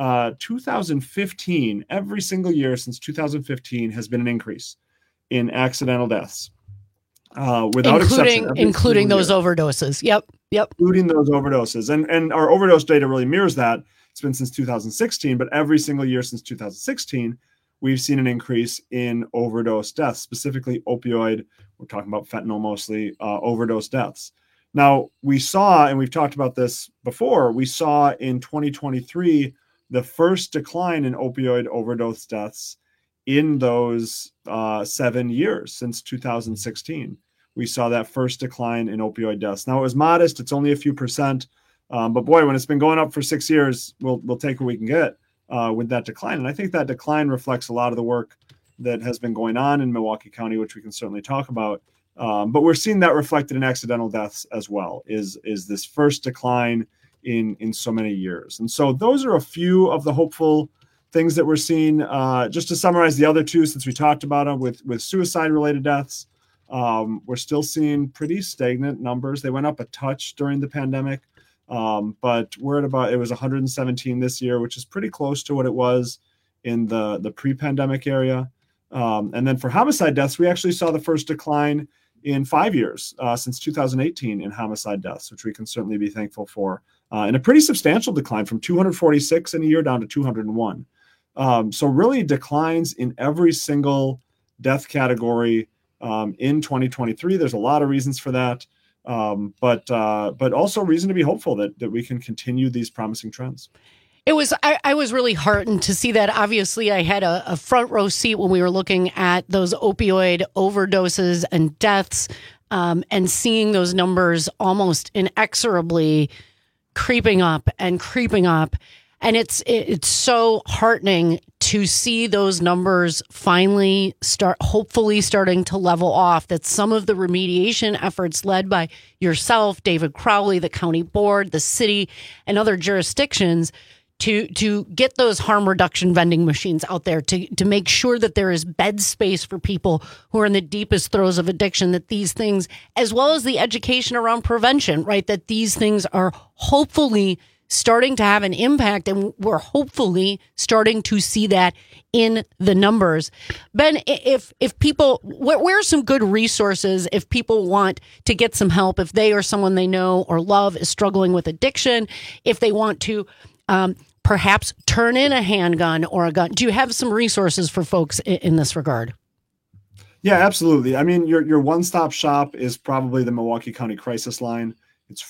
2015, every single year since 2015 has been an increase in accidental deaths. Without exception. Including those overdoses. Yep. Including those overdoses. And our overdose data really mirrors that. It's been since 2016, but every single year since 2016, we've seen an increase in overdose deaths, specifically opioid. We're talking about fentanyl mostly, overdose deaths. Now, we saw, and we've talked about this before, we saw in 2023 the first decline in opioid overdose deaths in those 7 years since 2016. We saw that first decline in opioid deaths. Now, it was modest. It's only a few percent. But boy, when it's been going up for 6 years, we'll take what we can get with that decline. And I think that decline reflects a lot of the work that has been going on in Milwaukee County, which we can certainly talk about. But we're seeing that reflected in accidental deaths as well, is this first decline in so many years. And so those are a few of the hopeful things that we're seeing. Just to summarize the other two, since we talked about them with suicide-related deaths, we're still seeing pretty stagnant numbers. They went up a touch during the pandemic. But we're at about, it was 117 this year, which is pretty close to what it was in the pre-pandemic area. And then for homicide deaths, we actually saw the first decline in 5 years since 2018 in homicide deaths, which we can certainly be thankful for. And a pretty substantial decline from 246 in a year down to 201. So really declines in every single death category in 2023. There's a lot of reasons for that. But also reason to be hopeful that we can continue these promising trends. I was really heartened to see that. Obviously, I had a front row seat when we were looking at those opioid overdoses and deaths, and seeing those numbers almost inexorably creeping up. And it's so heartening to see those numbers finally hopefully starting to level off, that some of the remediation efforts led by yourself, David Crowley, the county board, the city, and other jurisdictions to get those harm reduction vending machines out there, to make sure that there is bed space for people who are in the deepest throes of addiction, that these things, as well as the education around prevention, right, that these things are hopefully starting to have an impact, and we're hopefully starting to see that in the numbers. Ben, if people, where are some good resources if people want to get some help, if they or someone they know or love is struggling with addiction, if they want to perhaps turn in a handgun or a gun? Do you have some resources for folks in this regard? Yeah, absolutely. I mean, your one-stop shop is probably the Milwaukee County Crisis Line. It's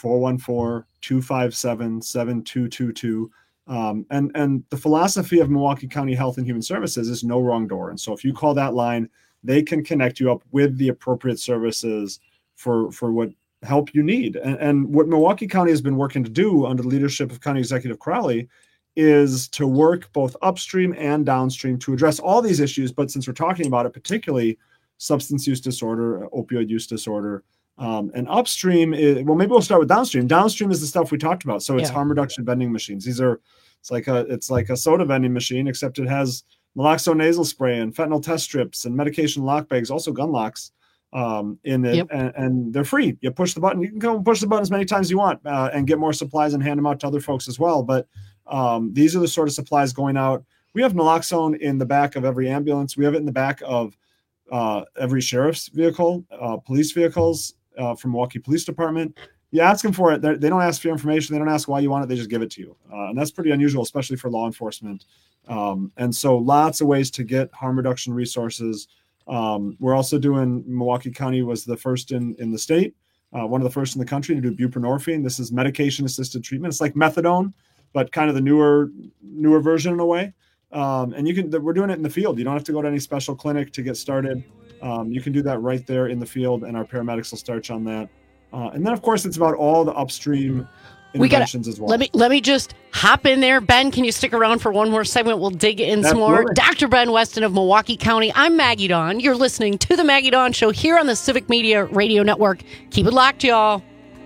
414-257-7222. And the philosophy of Milwaukee County Health and Human Services is no wrong door. And so if you call that line, they can connect you up with the appropriate services for what help you need. And what Milwaukee County has been working to do under the leadership of County Executive Crowley is to work both upstream and downstream to address all these issues. But since we're talking about it, particularly substance use disorder, opioid use disorder, and upstream is, well, maybe we'll start with downstream. Downstream is the stuff we talked about. So it's harm reduction vending machines. It's like a soda vending machine, except it has naloxone nasal spray and fentanyl test strips and medication lock bags, also gun locks in it. Yep. And they're free. You push the button. You can go and push the button as many times as you want and get more supplies and hand them out to other folks as well. But these are the sort of supplies going out. We have naloxone in the back of every ambulance. We have it in the back of every sheriff's vehicle, police vehicles, from Milwaukee Police Department. You ask them for it. They don't ask for your information. They don't ask why you want it. They just give it to you. And that's pretty unusual, especially for law enforcement. And so lots of ways to get harm reduction resources. We're also doing, Milwaukee County was the first in the state, one of the first in the country to do buprenorphine. This is medication-assisted treatment. It's like methadone, but kind of the newer version in a way. And we're doing it in the field. You don't have to go to any special clinic to get started. You can do that right there in the field, and our paramedics will start you on that. And then, of course, it's about all the upstream interventions as well. Let me just hop in there. Ben, can you stick around for one more segment? We'll dig in some more. Dr. Ben Weston of Milwaukee County. I'm Maggie Dawn. You're listening to the Maggie Dawn Show here on the Civic Media Radio Network. Keep it locked, y'all.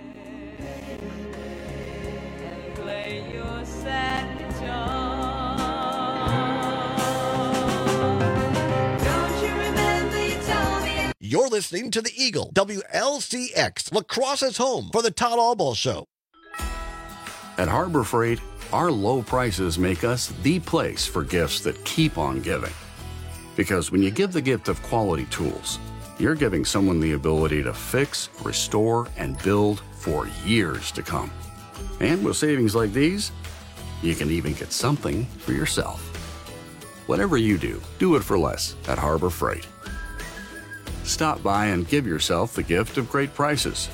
You're listening to The Eagle, WLCX, La Crosse's home for the Todd Albaugh Show. At Harbor Freight, our low prices make us the place for gifts that keep on giving. Because when you give the gift of quality tools, you're giving someone the ability to fix, restore, and build for years to come. And with savings like these, you can even get something for yourself. Whatever you do, do it for less at Harbor Freight. Stop by and give yourself the gift of great prices.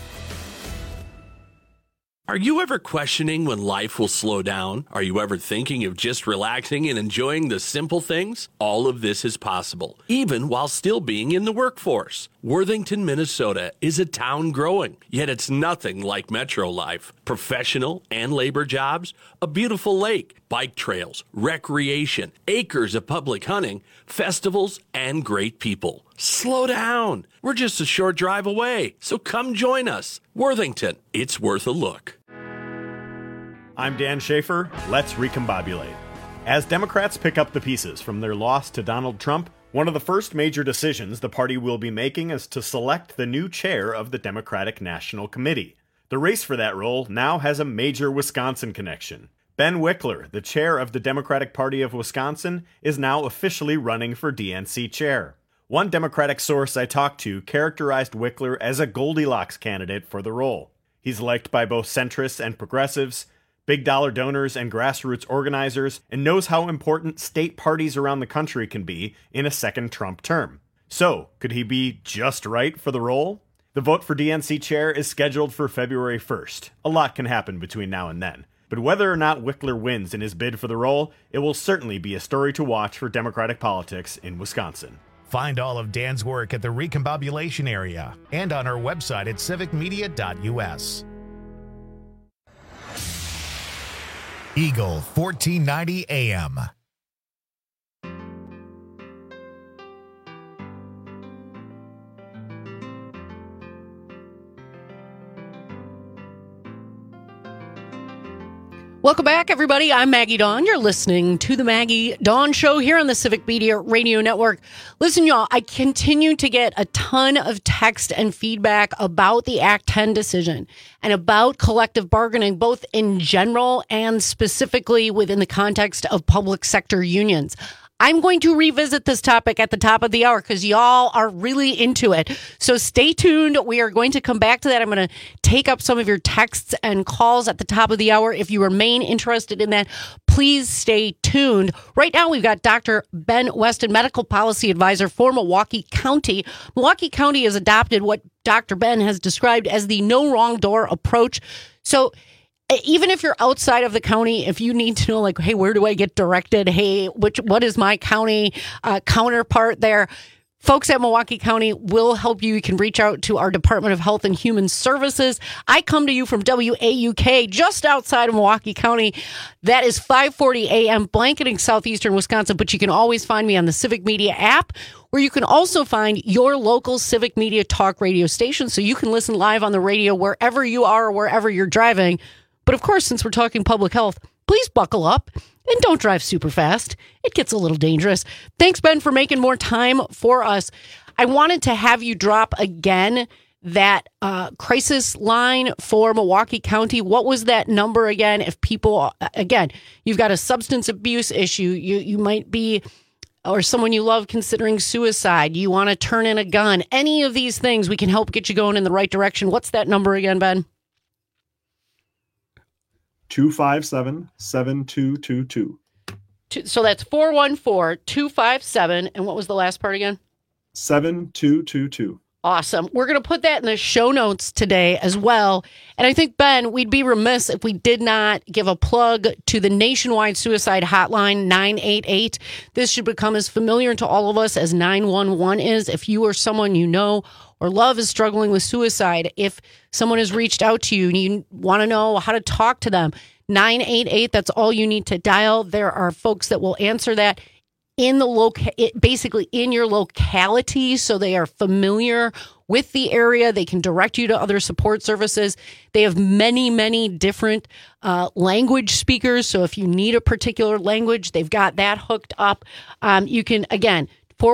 Are you ever questioning when life will slow down? Are you ever thinking of just relaxing and enjoying the simple things? All of this is possible, even while still being in the workforce. Worthington, Minnesota is a town growing, yet it's nothing like metro life. Professional and labor jobs, a beautiful lake, bike trails, recreation, acres of public hunting, festivals, and great people. Slow down. We're just a short drive away, so come join us. Worthington, it's worth a look. I'm Dan Schaefer. Let's recombobulate. As Democrats pick up the pieces from their loss to Donald Trump, one of the first major decisions the party will be making is to select the new chair of the Democratic National Committee. The race for that role now has a major Wisconsin connection. Ben Wickler, the chair of the Democratic Party of Wisconsin, is now officially running for DNC chair. One Democratic source I talked to characterized Wickler as a Goldilocks candidate for the role. He's liked by both centrists and progressives, big dollar donors and grassroots organizers, and knows how important state parties around the country can be in a second Trump term. So, could he be just right for the role? The vote for DNC chair is scheduled for February 1st. A lot can happen between now and then. But whether or not Wickler wins in his bid for the role, it will certainly be a story to watch for Democratic politics in Wisconsin. Find all of Dan's work at the Recombobulation area and on our website at civicmedia.us. Eagle 1490 AM. Welcome back, everybody. I'm Maggie Dawn. You're listening to the Maggie Dawn Show here on the Civic Media Radio Network. Listen, y'all, I continue to get a ton of text and feedback about the Act 10 decision and about collective bargaining, both in general and specifically within the context of public sector unions. I'm going to revisit this topic at the top of the hour because y'all are really into it. So stay tuned. We are going to come back to that. I'm going to take up some of your texts and calls at the top of the hour. If you remain interested in that, please stay tuned. Right now, we've got Dr. Ben Weston, Medical Policy Advisor for Milwaukee County. Milwaukee County has adopted what Dr. Ben has described as the no wrong door approach. So even if you're outside of the county, if you need to know, like, hey, where do I get directed? Hey, what is my county counterpart there? Folks at Milwaukee County will help you. You can reach out to our Department of Health and Human Services. I come to you from WAUK, just outside of Milwaukee County. That is 540 AM, blanketing southeastern Wisconsin. But you can always find me on the Civic Media app, where you can also find your local Civic Media talk radio station, so you can listen live on the radio wherever you are or wherever you're driving. But of course, since we're talking public health, please buckle up and don't drive super fast. It gets a little dangerous. Thanks, Ben, for making more time for us. I wanted to have you drop again that crisis line for Milwaukee County. What was that number again? If people, again, you've got a substance abuse issue, you might be, or someone you love considering suicide, you want to turn in a gun, any of these things, we can help get you going in the right direction. What's that number again, Ben? 257-7222. So that's 414-257. And what was the last part again? 7222. Awesome. We're going to put that in the show notes today as well. And I think, Ben, we'd be remiss if we did not give a plug to the nationwide suicide hotline, 988. This should become as familiar to all of us as 911 is. If you or someone you know or love is struggling with suicide, if someone has reached out to you and you want to know how to talk to them, 988, that's all you need to dial. There are folks that will answer that in the basically in your locality, so they are familiar with the area. They can direct you to other support services. They have many, many different language speakers. So if you need a particular language, they've got that hooked up. You can, again,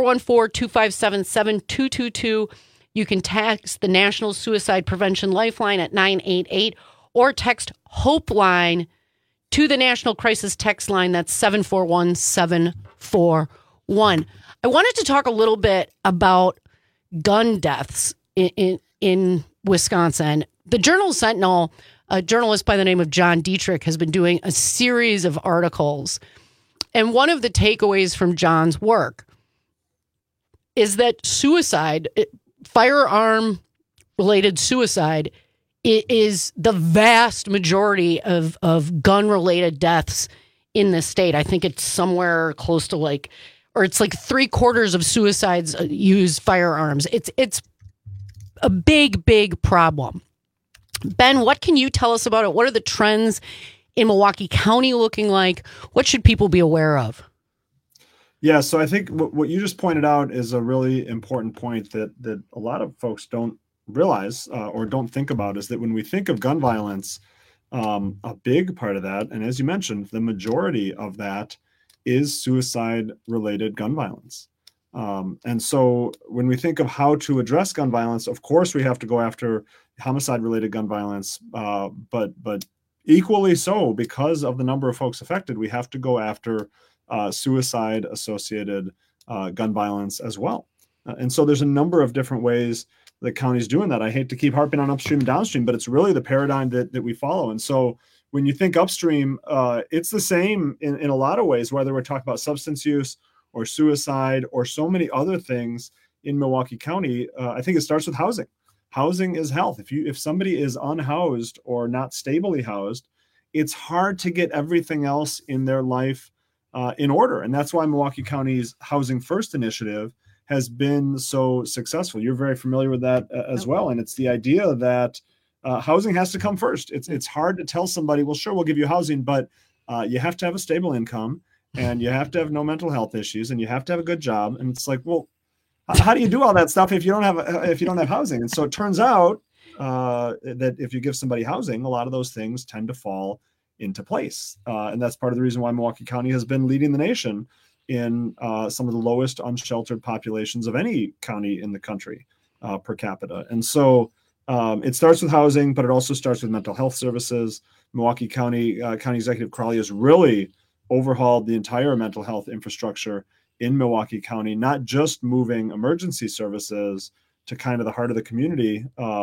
414-257-7222. You can text the National Suicide Prevention Lifeline at 988 or text Hope Line to the National Crisis Text Line. That's 741-741. I wanted to talk a little bit about gun deaths in Wisconsin. The Journal Sentinel, a journalist by the name of John Dietrich, has been doing a series of articles. And one of the takeaways from John's work is that suicide, firearm-related suicide, is the vast majority of gun-related deaths in the state. I think it's somewhere close to it's like 3/4 of suicides use firearms. It's a big, big problem. Ben, what can you tell us about it? What are the trends in Milwaukee County looking like? What should people be aware of? Yeah, so I think what you just pointed out is a really important point that a lot of folks don't realize or don't think about, is that when we think of gun violence, a big part of that, and as you mentioned, the majority of that is suicide-related gun violence. And so when we think of how to address gun violence, of course, we have to go after homicide-related gun violence, but equally so, because of the number of folks affected, we have to go after suicide-associated gun violence as well. And so there's a number of different ways the county's doing that. I hate to keep harping on upstream and downstream, but it's really the paradigm that we follow. And so when you think upstream, it's the same in a lot of ways, whether we're talking about substance use or suicide or so many other things in Milwaukee County. I think it starts with housing. Housing is health. If somebody is unhoused or not stably housed, it's hard to get everything else in their life in order. And that's why Milwaukee County's Housing First initiative has been so successful. You're very familiar with that as well. And it's the idea that housing has to come first. It's hard to tell somebody, well, sure, we'll give you housing, but you have to have a stable income and you have to have no mental health issues and you have to have a good job. And it's like, well, how do you do all that stuff if you don't have housing? And so it turns out that if you give somebody housing, a lot of those things tend to fall into place. And that's part of the reason why Milwaukee County has been leading the nation in some of the lowest unsheltered populations of any county in the country per capita. And so it starts with housing, but it also starts with mental health services. Milwaukee County Executive Crowley has really overhauled the entire mental health infrastructure in Milwaukee County, not just moving emergency services to kind of the heart of the community,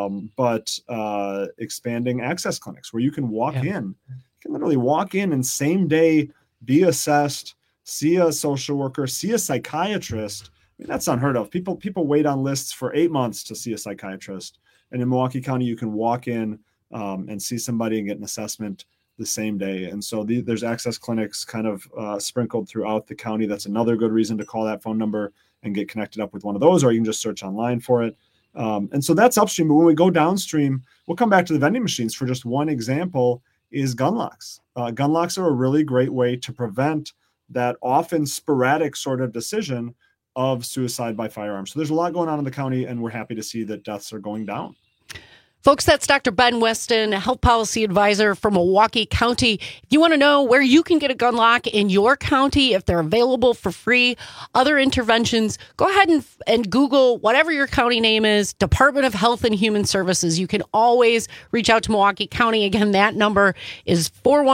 but expanding access clinics where you can walk in. You can literally walk in and same day be assessed, see a social worker, see a psychiatrist. I mean, that's unheard of. People wait on lists for 8 months to see a psychiatrist. And in Milwaukee County, you can walk in and see somebody and get an assessment the same day. And so there's access clinics kind of sprinkled throughout the county. That's another good reason to call that phone number and get connected up with one of those, or you can just search online for it. And so that's upstream. But when we go downstream, we'll come back to the vending machines for just one example is gun locks. Gun locks are a really great way to prevent that often sporadic sort of decision of suicide by firearm. So there's a lot going on in the county, and we're happy to see that deaths are going down. Folks, that's Dr. Ben Weston, Health Policy Advisor for Milwaukee County. If you want to know where you can get a gun lock in your county, if they're available for free, other interventions, go ahead and Google whatever your county name is, Department of Health and Human Services. You can always reach out to Milwaukee County. Again, that number is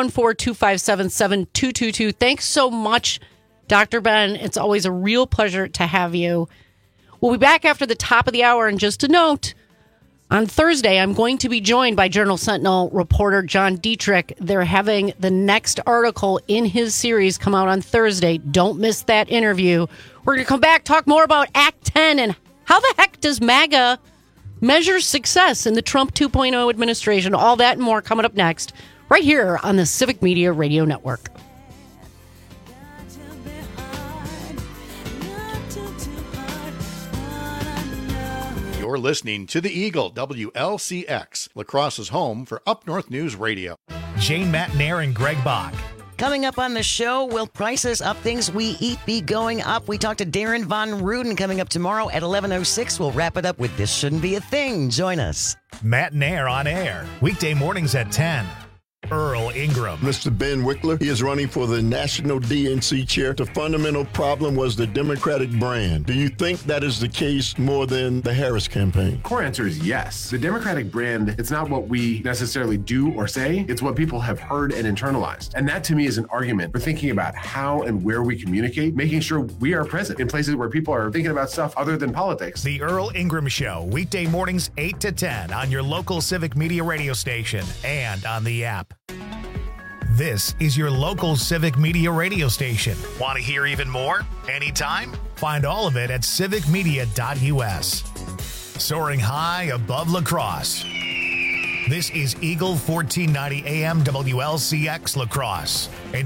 414-257-7222. Thanks so much, Dr. Ben. It's always a real pleasure to have you. We'll be back after the top of the hour. And just a note, on Thursday, I'm going to be joined by Journal Sentinel reporter John Dietrich. They're having the next article in his series come out on Thursday. Don't miss that interview. We're going to come back, talk more about Act 10 and how the heck does MAGA measure success in the Trump 2.0 administration. All that and more coming up next, right here on the Civic Media Radio Network. You're You're listening to the Eagle, WLCX, La Crosse's home for Up North News Radio. Jane Matnair and Greg Bach. Coming up on the show, will prices of things we eat be going up? We talk to Darren Von Ruden coming up tomorrow at 11:06. We'll wrap it up with This Shouldn't Be a Thing. Join us. Matnair on air, weekday mornings at 10. Earl Ingram. Mr. Ben Wickler, he is running for the national DNC chair. The fundamental problem was the Democratic brand. Do you think that is the case more than the Harris campaign? Core answer is yes. The Democratic brand, it's not what we necessarily do or say, it's what people have heard and internalized. And that to me is an argument for thinking about how and where we communicate, making sure we are present in places where people are thinking about stuff other than politics. The Earl Ingram Show, weekday mornings 8 to 10 on your local Civic Media radio station and on the app. This is your local Civic Media radio station. Want to hear even more? Anytime? Find all of it at civicmedia.us. Soaring high above La Crosse. This is Eagle 1490 AM WLCX La Crosse. It's